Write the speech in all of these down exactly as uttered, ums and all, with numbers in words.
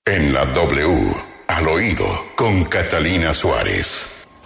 En la W, al oído, con Catalina Suárez.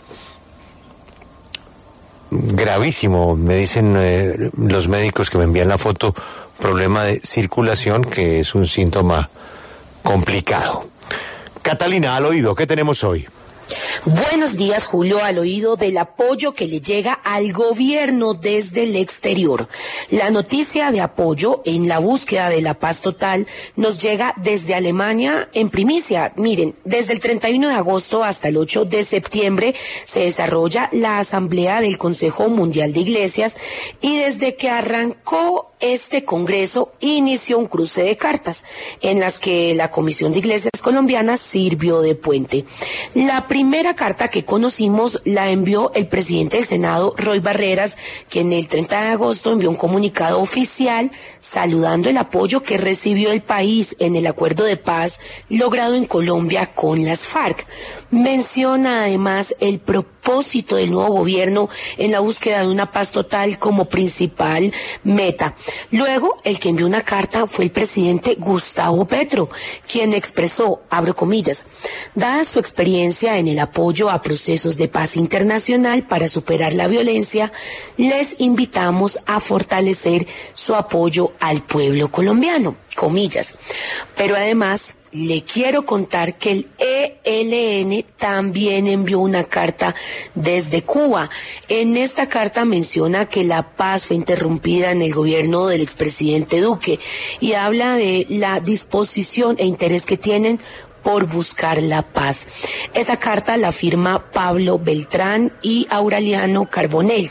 Gravísimo, me dicen eh, los médicos que me envían la foto, problema de circulación, que es un síntoma complicado. Catalina, al oído, ¿qué tenemos hoy? Buenos días, Julio, al oído del apoyo que le llega al gobierno desde el exterior. La noticia de apoyo en la búsqueda de la paz total nos llega desde Alemania en primicia. Miren, desde el treinta y uno de agosto hasta el ocho de septiembre se desarrolla la Asamblea del Consejo Mundial de Iglesias y desde que arrancó este congreso inició un cruce de cartas en las que la Comisión de Iglesias Colombianas sirvió de puente. La primera carta que conocimos la envió el presidente del Senado, Roy Barreras, quien el treinta de agosto envió un comunicado oficial saludando el apoyo que recibió el país en el acuerdo de paz logrado en Colombia con las FARC. Menciona además el propósito del nuevo gobierno en la búsqueda de una paz total como principal meta. Luego, el que envió una carta fue el presidente Gustavo Petro, quien expresó, abro comillas, dada su experiencia en el apoyo a procesos de paz internacional para superar la violencia, les invitamos a fortalecer su apoyo al pueblo colombiano, comillas. Pero además, le quiero contar que el E L N también envió una carta desde Cuba. En esta carta menciona que la paz fue interrumpida en el gobierno del expresidente Duque y habla de la disposición e interés que tienen por buscar la paz. Esa carta la firma Pablo Beltrán y Aureliano Carbonell.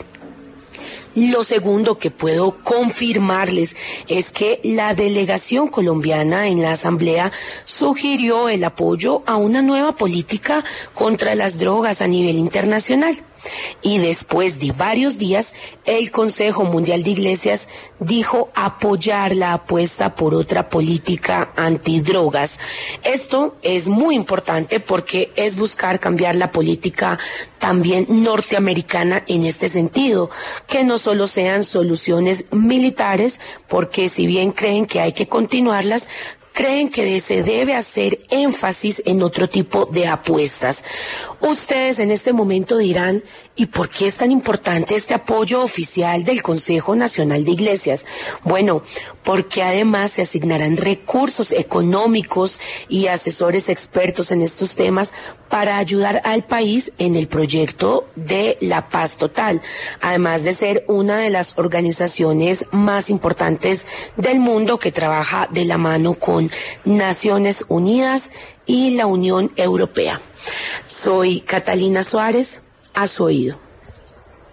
Lo segundo que puedo confirmarles es que la delegación colombiana en la Asamblea sugirió el apoyo a una nueva política contra las drogas a nivel internacional. Y después de varios días, el Consejo Mundial de Iglesias dijo apoyar la apuesta por otra política antidrogas. Esto es muy importante porque es buscar cambiar la política también norteamericana en este sentido, que no solo sean soluciones militares, porque si bien creen que hay que continuarlas, creen que se debe hacer énfasis en otro tipo de apuestas. Ustedes en este momento dirán, ¿y por qué es tan importante este apoyo oficial del Consejo Nacional de Iglesias? Bueno, porque además se asignarán recursos económicos y asesores expertos en estos temas para ayudar al país en el proyecto de la paz total, además de ser una de las organizaciones más importantes del mundo que trabaja de la mano con Naciones Unidas y la Unión Europea. Soy Catalina Suárez, a su oído.